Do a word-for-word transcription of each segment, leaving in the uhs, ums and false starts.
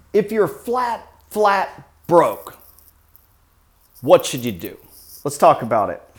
If you're flat, flat broke, what should you do? Let's talk about it.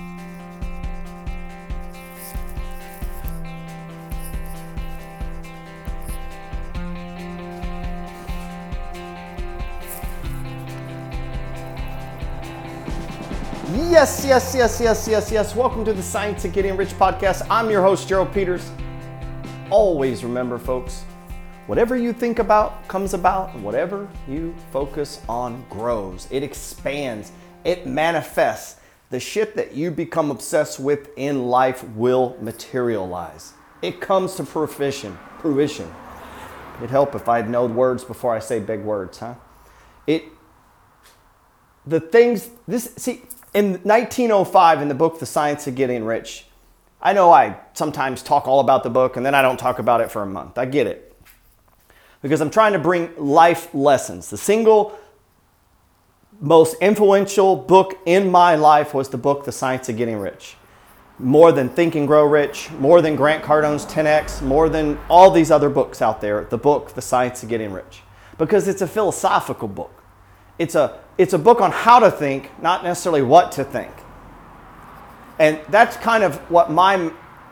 Yes, yes, yes, yes, yes, yes. Welcome to the Science of Getting Rich podcast. I'm your host, Gerald Peters. Always remember, folks, whatever you think about comes about, and whatever you focus on grows. It expands. It manifests. The shit that you become obsessed with in life will materialize. It comes to fruition. Fruition. It'd help if I'd know words before I say big words, huh? It, the things, this, see, in nineteen oh five, in the book, The Science of Getting Rich, I know I sometimes talk all about the book and then I don't talk about it for a month. I get it. Because I'm trying to bring life lessons. The single most influential book in my life was the book, The Science of Getting Rich. More than Think and Grow Rich, more than Grant Cardone's ten X, more than all these other books out there, the book, The Science of Getting Rich. Because it's a philosophical book. It's a, it's a book on how to think, not necessarily what to think. And that's kind of what my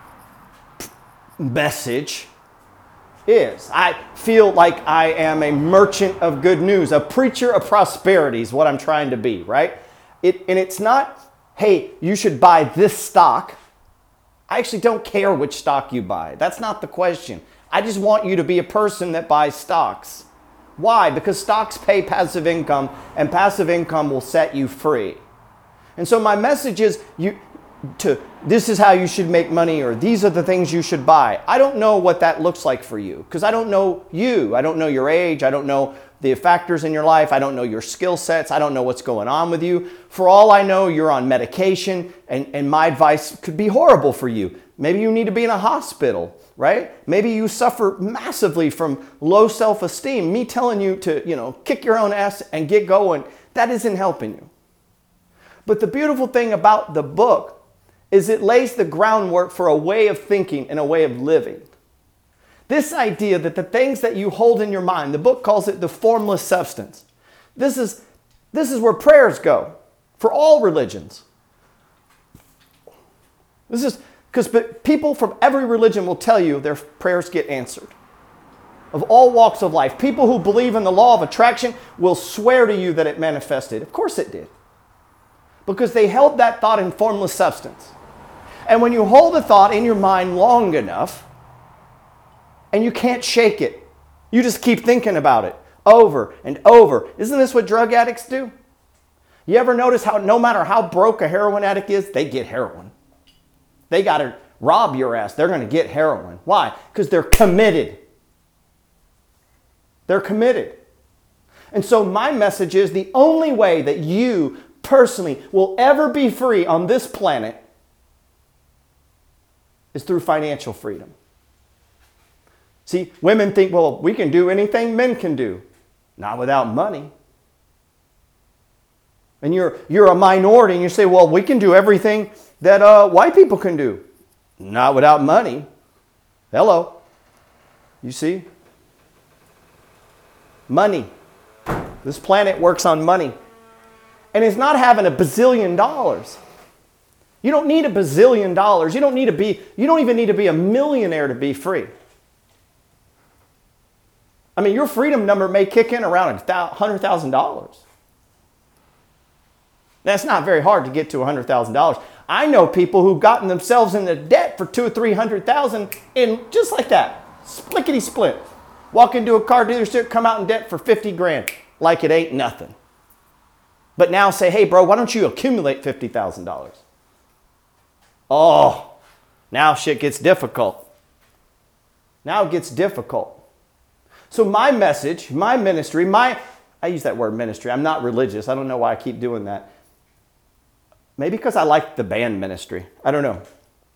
message is. I feel like I am a merchant of good news, a preacher of prosperity is what I'm trying to be, right? It, and it's not, hey, you should buy this stock. I actually don't care which stock you buy. That's not the question. I just want you to be a person that buys stocks. Why? Because stocks pay passive income, and passive income will set you free. And so my message is, you, to this is how you should make money, or these are the things you should buy. I don't know what that looks like for you because I don't know you. I don't know your age. I don't know the factors in your life. I don't know your skill sets. I don't know what's going on with you. For all I know, you're on medication, and, and my advice could be horrible for you. Maybe you need to be in a hospital, right? Maybe you suffer massively from low self-esteem. Me telling you to, you know, kick your own ass and get going, that isn't helping you. But the beautiful thing about the book is it lays the groundwork for a way of thinking and a way of living. This idea that the things that you hold in your mind, the book calls it the formless substance. This is, this is where prayers go for all religions. This is because people from every religion will tell you their prayers get answered. Of all walks of life, people who believe in the law of attraction will swear to you that it manifested. Of course it did. Because they held that thought in formless substance. And when you hold a thought in your mind long enough, and you can't shake it, you just keep thinking about it over and over. Isn't this what drug addicts do? You ever notice how no matter how broke a heroin addict is, they get heroin. They got to rob your ass. They're going to get heroin. Why? Because they're committed. They're committed. And so my message is the only way that you personally will ever be free on this planet is through financial freedom. See, women think, well, we can do anything men can do. Not without money. And you're, you're a minority and you say, well, we can do everything that uh, white people can do. Not without money. Hello. You see? Money. This planet works on money. And it's not having a bazillion dollars. You don't need a bazillion dollars. You don't need to be, you don't even need to be a millionaire to be free. I mean, your freedom number may kick in around one hundred thousand dollars. That's not very hard to get to one hundred thousand dollars. I know people who've gotten themselves into debt for two or three hundred thousand in just like that, splickety split. Walk into a car dealership, come out in debt for fifty grand, like it ain't nothing. But now say, hey, bro, why don't you accumulate fifty thousand dollars? Oh, now shit gets difficult. Now it gets difficult. So my message, my ministry, my, I use that word ministry. I'm not religious. I don't know why I keep doing that. Maybe because I like the band ministry. I don't know.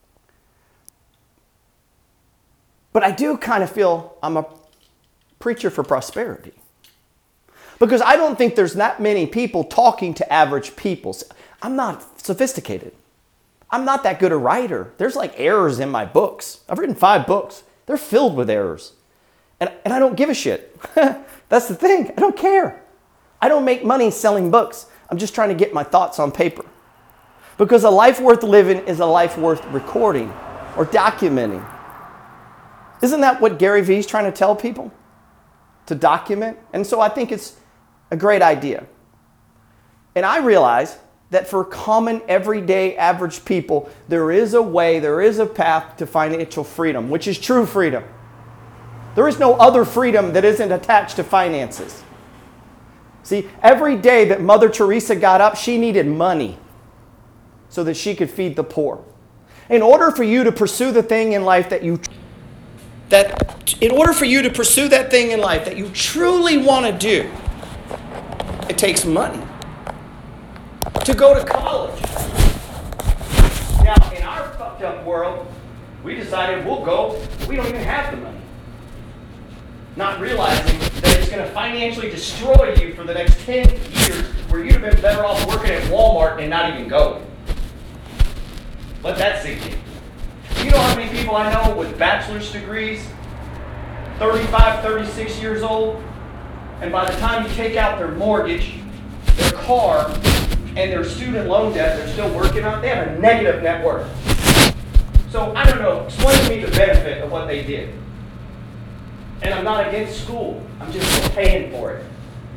But I do kind of feel I'm a preacher for prosperity. Because I don't think there's that many people talking to average people. I'm not sophisticated. I'm not that good a writer. There's like errors in my books. I've written five books. They're filled with errors. And, and I don't give a shit. That's the thing. I don't care. I don't make money selling books. I'm just trying to get my thoughts on paper. Because a life worth living is a life worth recording or documenting. Isn't that what Gary Vee is trying to tell people? To document? And so I think it's a great idea. And I realize that for common, everyday, average people, there is a way, there is a path to financial freedom, which is true freedom. There is no other freedom that isn't attached to finances. See, every day that Mother Teresa got up, she needed money so that she could feed the poor. In order for you to pursue the thing in life that you that in order for you to pursue that thing in life that you truly want to do, it takes money. To go to college. Now, in our fucked up world, we decided we'll go, we don't even have the money. Not realizing that it's going to financially destroy you for the next ten years where you'd have been better off working at Walmart and not even going. Let that sink in. You know how many people I know with bachelor's degrees, thirty-five, thirty-six years old, and by the time you take out their mortgage, their car, and their student loan debt they're still working on, they have a negative net worth. So, I don't know, explain to me the benefit of what they did. And I'm not against school. I'm just paying for it.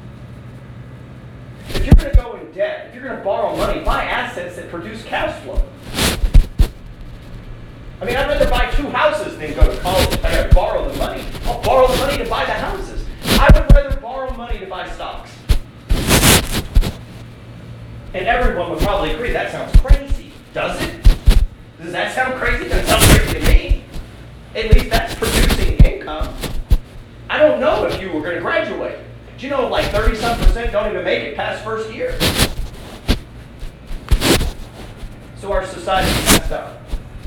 If you're going to go in debt, if you're going to borrow money, buy assets that produce cash flow. I mean, I'd rather buy two houses than go to college. I got to borrow the money. I'll borrow the money to buy the houses. I would rather borrow money to buy stocks. And everyone would probably agree, that sounds crazy. Does it? Does that sound crazy? That sounds crazy to me. At least that's producing income. I don't know if you were going to graduate. Do you know like thirty-some percent don't even make it past first year? So our society is messed up.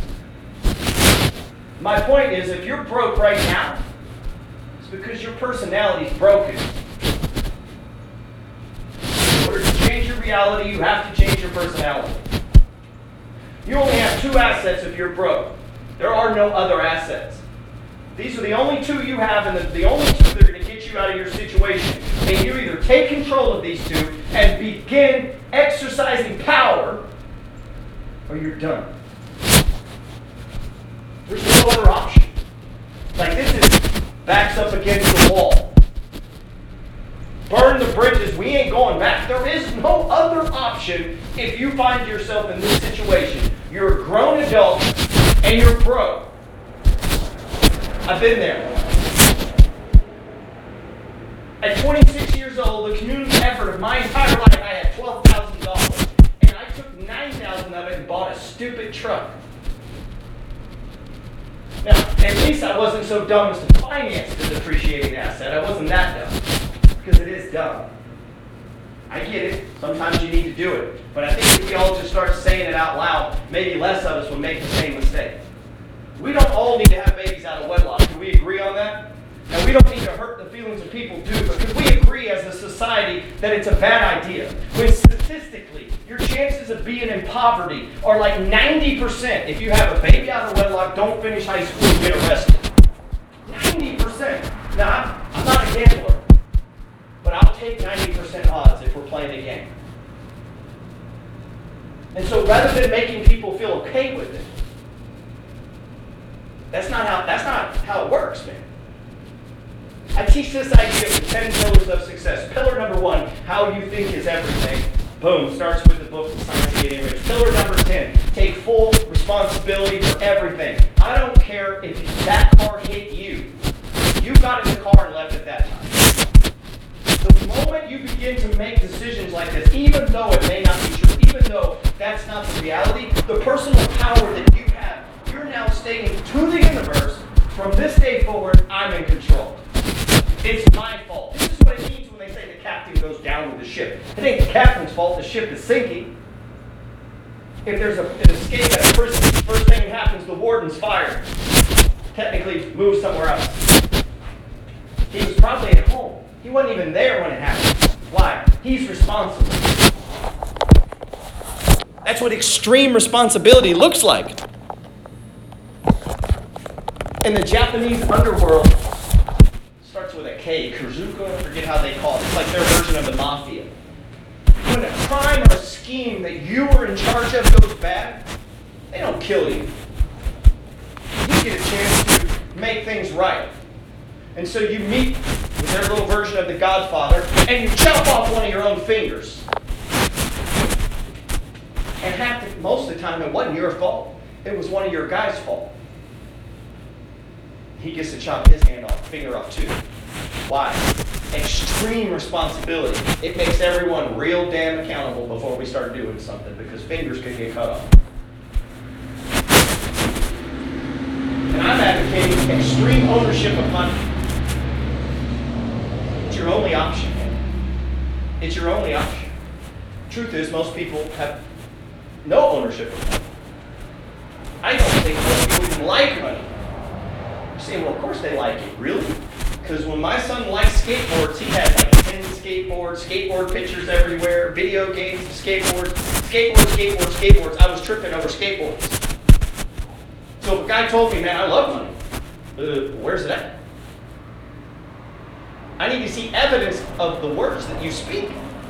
My point is, if you're broke right now, it's because your personality is broken. In order to change your reality, you have to change your personality. You only have two assets if you're broke. There are no other assets. These are the only two you have, and the, the only two that are going to get you out of your situation. And you either take control of these two and begin exercising power, or you're done. There's no other option. Like this is backs up against the wall. Burn the bridges. We ain't going back. There is no other option if you find yourself in this situation. You're a grown adult and you're broke. I've been there. At twenty-six years old, the community effort of my entire life, I had twelve thousand dollars. And I took nine thousand dollars of it and bought a stupid truck. Now, at least I wasn't so dumb as to finance the depreciating asset. I wasn't that dumb. Because it is dumb. I get it. Sometimes you need to do it. But I think if we all just start saying it out loud, maybe less of us would make the same mistake. We don't all need to have babies out of wedlock. Can we agree on that? And we don't need to hurt the feelings of people too, because we agree as a society that it's a bad idea. When statistically, your chances of being in poverty are like ninety percent. If you have a baby out of wedlock, don't finish high school and get arrested. ninety percent. Now, I'm, I'm not a gambler, but I'll take ninety percent odds if we're playing a game. And so rather than making people feel okay with it, that's not how, that's not how it works, man. I teach this idea of the ten pillars of success. Pillar number one, how you think is everything. Boom, starts with the book, Science of Getting Rich. Pillar number ten, take full responsibility for everything. I don't care if that car hit you. You got in the car and left at that time. The moment you begin to make decisions like this, even though it may not be true, even though that's not the reality, the personal power that you have, you're now stating to the universe, from this day forward, I'm in control. It's my fault. This is what it means when they say the captain goes down with the ship. It ain't the captain's fault, the ship is sinking. If there's a, an escape at a prison, first thing that happens, the warden's fired. Technically, moved somewhere else. He was probably at home. He wasn't even there when it happened. Why? He's responsible. That's what extreme responsibility looks like. In the Japanese underworld, starts with a K, Kurzuka, I forget how they call it. It's like their version of the mafia. When a crime or a scheme that you were in charge of goes bad, they don't kill you. You get a chance to make things right. And so you meet with their little version of the Godfather, and you chop off one of your own fingers. And half the, most of the time, it wasn't your fault. It was one of your guys' fault. He gets to chop his hand off, finger off too. Why? Extreme responsibility. It makes everyone real damn accountable before we start doing something, because fingers can get cut off. And I'm advocating extreme ownership of money. It's your only option. It's your only option. Truth is, most people have no ownership of money. I don't think most people even like money. You say, well, of course they like it. Really? Because when my son liked skateboards, he had like ten skateboards, skateboard pictures everywhere, video games, skateboards, skateboards, skateboards, skateboards. I was tripping over skateboards. So if a guy told me, man, I love money, uh, where's it at? I need to see evidence of the words that you speak.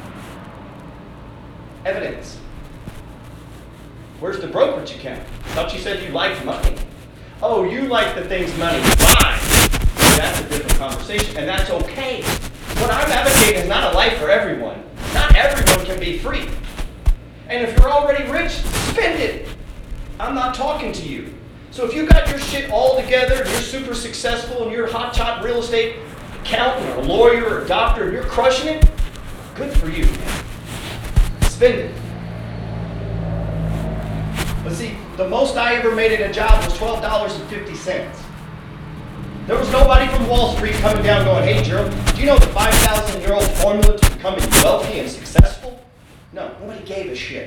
Evidence. Where's the brokerage account? I thought you said you liked money. Oh, you like the things money buys. That's a different conversation, and that's okay. What I'm advocating is not a life for everyone. Not everyone can be free. And if you're already rich, spend it. I'm not talking to you. So if you got your shit all together, and you're super successful, and you're a hot-shot real estate accountant or a lawyer or a doctor, and you're crushing it, good for you, man. Spend it. But see, the most I ever made at a job was twelve dollars and fifty cents. There was nobody from Wall Street coming down going, hey, Gerald, do you know the five thousand year old formula to becoming wealthy and successful? No, nobody gave a shit.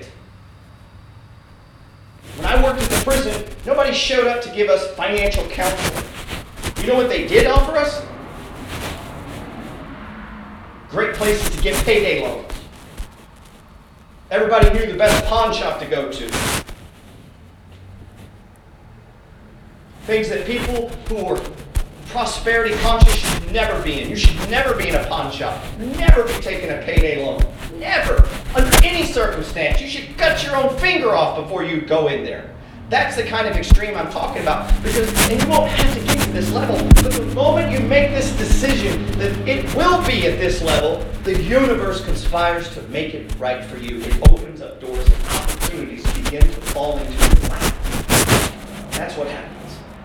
When I worked at the prison, nobody showed up to give us financial counseling. You know what they did offer us? Great places to get payday loans. Everybody knew the best pawn shop to go to. Things that people who were prosperity conscious should never be in. You should never be in a pawn shop. Never be taking a payday loan. Never. Under any circumstance. You should cut your own finger off before you go in there. That's the kind of extreme I'm talking about. Because, and you won't have to get to this level, but the moment you make this decision that it will be at this level, the universe conspires to make it right for you. It opens up doors and opportunities begin to fall into your lap. That's what happens.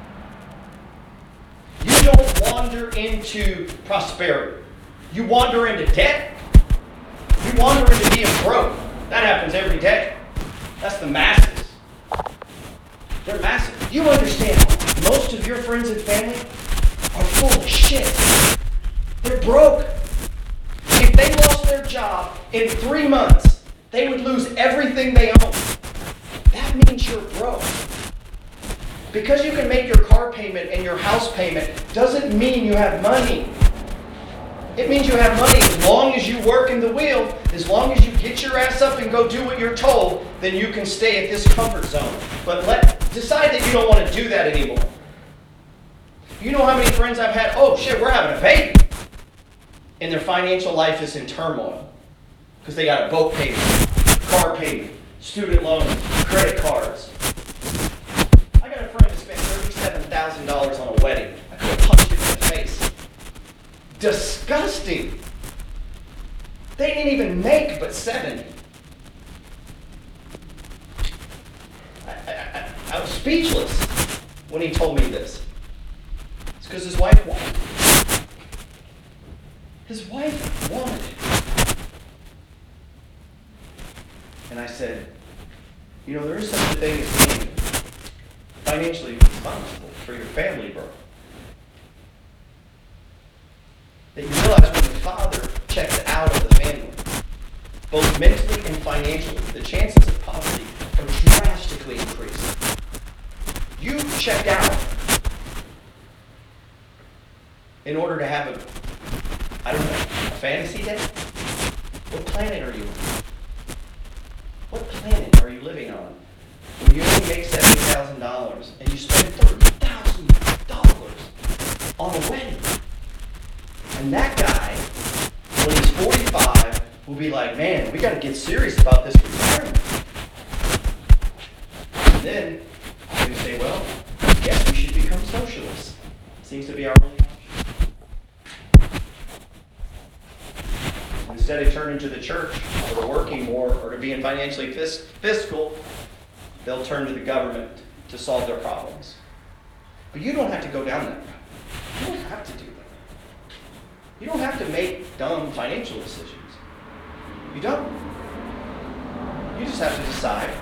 You don't wander into prosperity. You wander into debt. You wander into being broke. That happens every day. That's the masses. They're massive. You understand, most of your friends and family are full of shit. They're broke. If they lost their job in three months, they would lose everything they own. That means you're broke. Because you can make your car payment and your house payment doesn't mean you have money. It means you have money as long as you work in the wheel, as long as you get your ass up and go do what you're told, then you can stay at this comfort zone. But let decide that you don't want to do that anymore. You know how many friends I've had, oh shit, we're having a baby. And their financial life is in turmoil. Because they got a boat payment, car payment, student loans, credit cards. I got a friend who spent thirty-seven thousand dollars on a wedding. I could have punched him in the face. Disgusting. They didn't even make but seventy. I, I, I, I was speechless when he told me this. It's because his wife wanted it. His wife wanted it. And I said, you know, there is such a thing as being financially responsible for your family, bro. That you realize when the father checks out of the family, both mentally and financially, the chances of poverty are drastically increased. You check out in order to have a, I don't know, a fantasy day? What planet are you on? What planet are you living on when you only make seventy thousand dollars and you spend thirty thousand dollars on a wedding? And that guy, when he's forty-five, will be like, man, we got to get serious about this retirement. And then we say, well, yes, we should become socialists. Seems to be our only option. Instead of turning to the church, or to working more, or to being financially fis- fiscal, they'll turn to the government to solve their problems. But you don't have to go down that route. You don't have to do that. You don't have to make dumb financial decisions. You don't. You just have to decide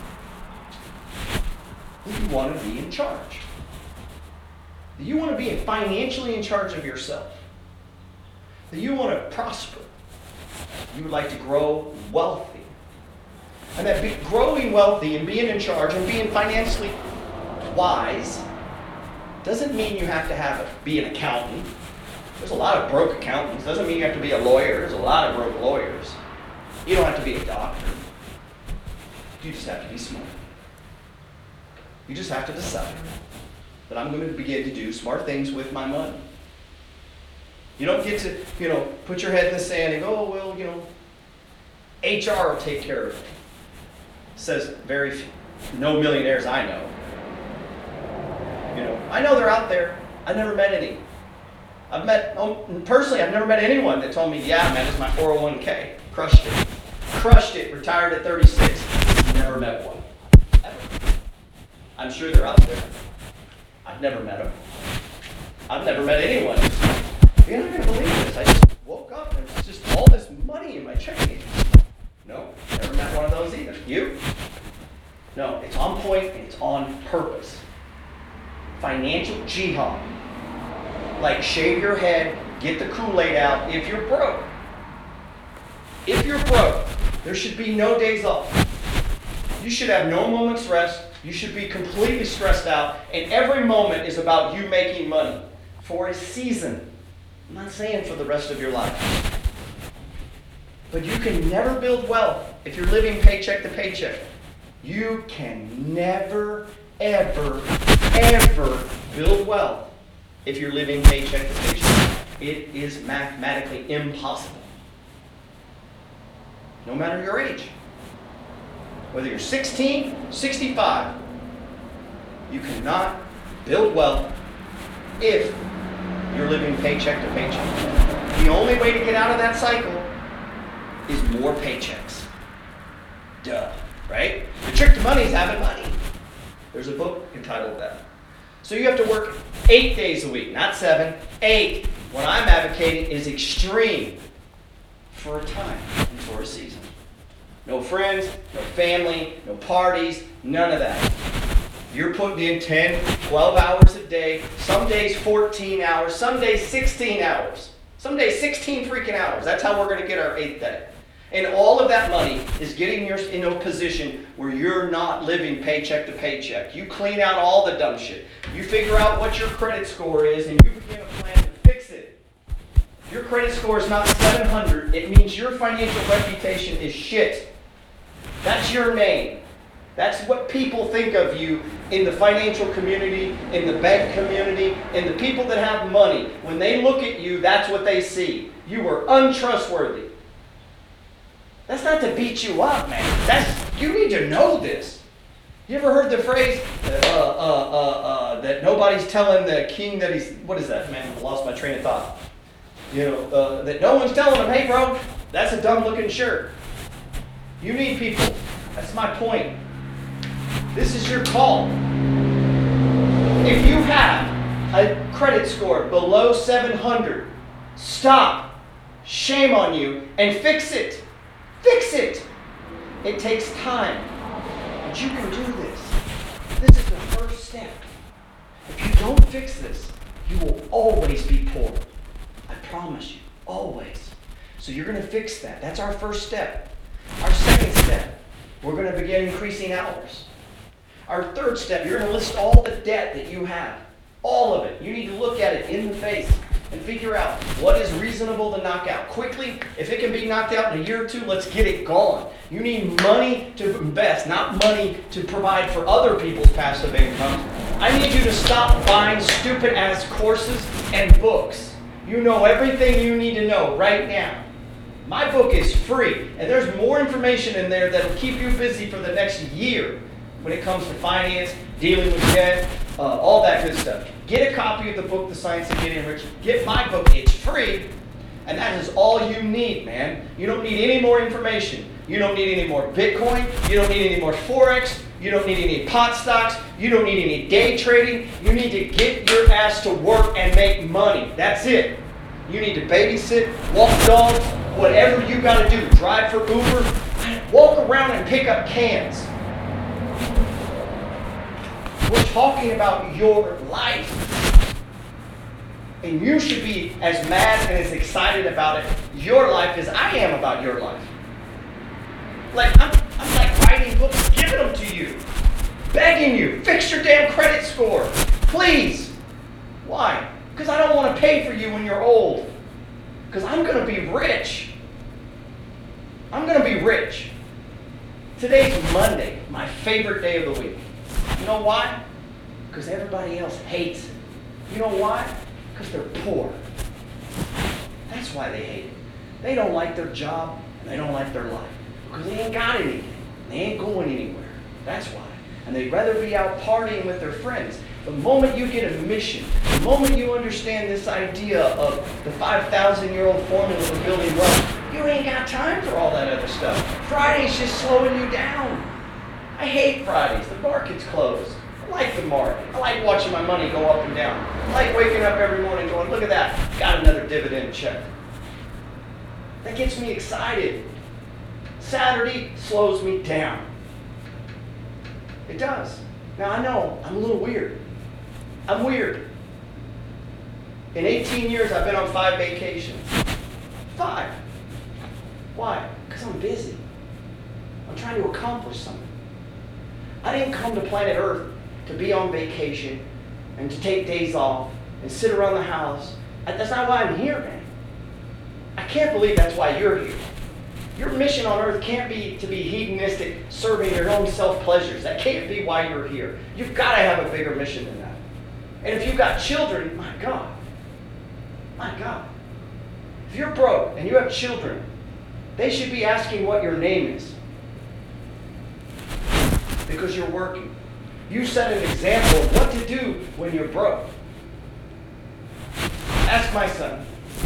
that you want to be in charge. That you want to be financially in charge of yourself. That you want to prosper. You would like to grow wealthy. And that be, growing wealthy and being in charge and being financially wise doesn't mean you have to have a, be an accountant. There's a lot of broke accountants. Doesn't mean you have to be a lawyer. There's a lot of broke lawyers. You don't have to be a doctor. You just have to be smart. You just have to decide that I'm going to begin to do smart things with my money. You don't get to, you know, put your head in the sand and go, oh, well, you know, H R will take care of it. Says very few, no millionaires I know. You know, I know they're out there. I've never met any. I've met, um, personally, I've never met anyone that told me, yeah, man, it's my four oh one k. Crushed it. Crushed it. Retired at thirty-six. Never met one. Ever. I'm sure they're out there. I've never met them. I've never met anyone. You're not going to believe this. I just woke up and there's just all this money in my checking account. No, never met one of those either. You? No, it's on point and it's on purpose. Financial jihad. Like shave your head, get the Kool-Aid out if you're broke. If you're broke, there should be no days off. You should have no moment's rest. You should be completely stressed out. And every moment is about you making money for a season. I'm not saying for the rest of your life. But you can never build wealth if you're living paycheck to paycheck. You can never, ever, ever build wealth if you're living paycheck to paycheck. It is mathematically impossible. No matter your age. Whether you're sixteen, sixty-five, you cannot build wealth if you're living paycheck to paycheck. The only way to get out of that cycle is more paychecks. Duh, right? The trick to money is having money. There's a book entitled that. So you have to work eight days a week, not seven, eight. What I'm advocating is extreme for a time and for a season. No friends, no family, no parties, none of that. You're putting in ten, twelve hours a day, some days fourteen hours, some days sixteen hours, some days sixteen freaking hours. That's how we're going to get our eighth day. And all of that money is getting you in a position where you're not living paycheck to paycheck. You clean out all the dumb shit. You figure out what your credit score is and you begin a plan to fix it. If your credit score is not seven hundred, it means your financial reputation is shit. That's your name. That's what people think of you in the financial community, in the bank community, and the people that have money. When they look at you, that's what they see. You are untrustworthy. That's not to beat you up, man. That's, you need to know this. You ever heard the phrase uh, uh, uh, uh, that nobody's telling the king that he's, what is that, man? I lost my train of thought. You know, uh, that no one's telling him, hey, bro, that's a dumb looking shirt. You need people. That's my point. This is your call. If you have a credit score below seven hundred, stop. Shame on you and fix it. Fix it. It takes time. But you can do this. This is the first step. If you don't fix this, you will always be poor. I promise you. Always. So you're going to fix that. That's our first step. Our second step, we're going to begin increasing hours. Our third step, you're going to list all the debt that you have. All of it. You need to look at it in the face and figure out what is reasonable to knock out quickly. If it can be knocked out in a year or two, let's get it gone. You need money to invest, not money to provide for other people's passive income. I need you to stop buying stupid-ass courses and books. You know everything you need to know right now. My book is free, and there's more information in there that will keep you busy for the next year when it comes to finance, dealing with debt, uh, all that good stuff. Get a copy of the book, The Science of Getting Rich. Get my book. It's free, and that is all you need, man. You don't need any more information. You don't need any more Bitcoin. You don't need any more Forex. You don't need any pot stocks. You don't need any day trading. You need to get your ass to work and make money. That's it. You need to babysit, walk dogs, whatever you got to do. Drive for Uber. Walk around and pick up cans. We're talking about your life. And you should be as mad and as excited about it, your life, as I am about your life. Like, I'm, I'm like writing books, giving them to you. Begging you, fix your damn credit score. Please. Why? Because I don't want to pay for you when you're old. Because I'm going to be rich. I'm going to be rich. Today's Monday, my favorite day of the week. You know why? Because everybody else hates it. You know why? Because they're poor. That's why they hate it. They don't like their job, and they don't like their life. Because they ain't got anything. They ain't going anywhere. That's why. And they'd rather be out partying with their friends. The moment you get a mission, the moment you understand this idea of the five thousand year old formula for building wealth, you ain't got time for all that other stuff. Friday's just slowing you down. I hate Fridays. The market's closed. I like the market. I like watching my money go up and down. I like waking up every morning going, look at that, got another dividend check. That gets me excited. Saturday slows me down. It does. Now I know, I'm a little weird. I'm weird. In eighteen years, I've been on five vacations. Five. Why? Because I'm busy. I'm trying to accomplish something. I didn't come to planet Earth to be on vacation and to take days off and sit around the house. That's not why I'm here, man. I can't believe that's why you're here. Your mission on earth can't be to be hedonistic, serving your own self-pleasures. That can't be why you're here. You've got to have a bigger mission than that. And if you've got children, my God, my God. If you're broke and you have children, they should be asking what your name is. Because you're working. You set an example of what to do when you're broke. Ask my son.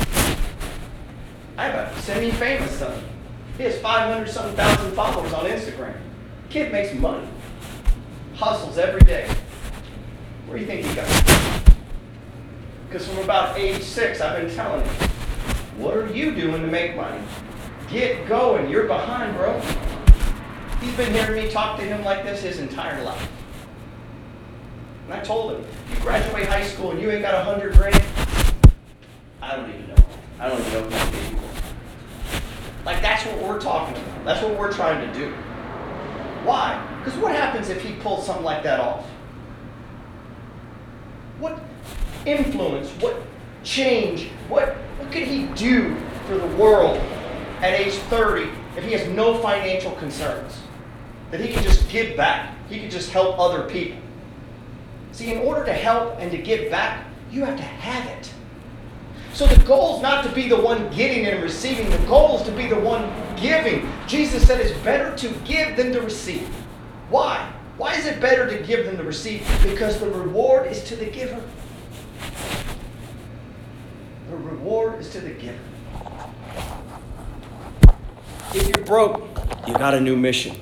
I have a semi-famous son. He has five hundred something thousand followers on Instagram. Kid makes money. Hustles every day. Where do you think he got it? Because from about age six, I've been telling him, what are you doing to make money? Get going. You're behind, bro. He's been hearing me talk to him like this his entire life. And I told him, you graduate high school and you ain't got a hundred grand? I don't even know. I don't even know if that's maybe. Like, that's what we're talking about. That's what we're trying to do. Why? Because what happens if he pulls something like that off? What influence, what change, what, what could he do for the world at age thirty if he has no financial concerns? That he can just give back. He can just help other people. See, in order to help and to give back, you have to have it. So the goal is not to be the one getting and receiving. The goal is to be the one giving. Jesus said it's better to give than to receive. Why? Why is it better to give than to receive? Because the reward is to the giver. The reward is to the giver. If you're broke, you got a new mission.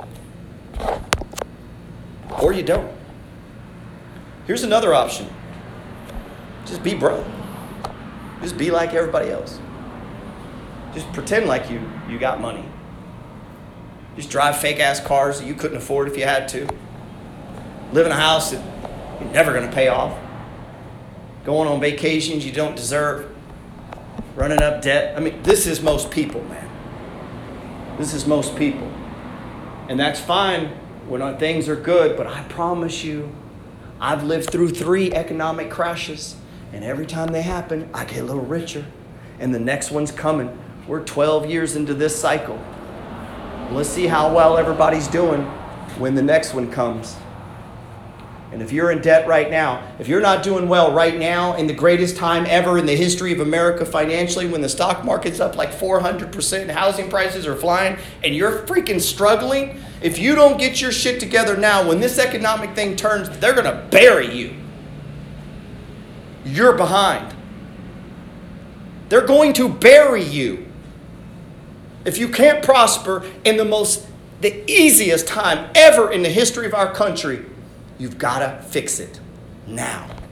Or you don't. Here's another option. Just be broke. Just be like everybody else. Just pretend like you, you got money. Just drive fake-ass cars that you couldn't afford if you had to. Live in a house that you're never going to pay off. Going on vacations you don't deserve. Running up debt. I mean, this is most people, man. This is most people. And that's fine when things are good, but I promise you, I've lived through three economic crashes. And every time they happen, I get a little richer. And the next one's coming. We're twelve years into this cycle. Let's see how well everybody's doing when the next one comes. And if you're in debt right now, if you're not doing well right now in the greatest time ever in the history of America financially, when the stock market's up like four hundred percent, housing prices are flying, and you're freaking struggling, if you don't get your shit together now, when this economic thing turns, they're going to bury you. You're behind. They're going to bury you. If you can't prosper in the most, the easiest time ever in the history of our country, you've got to fix it now.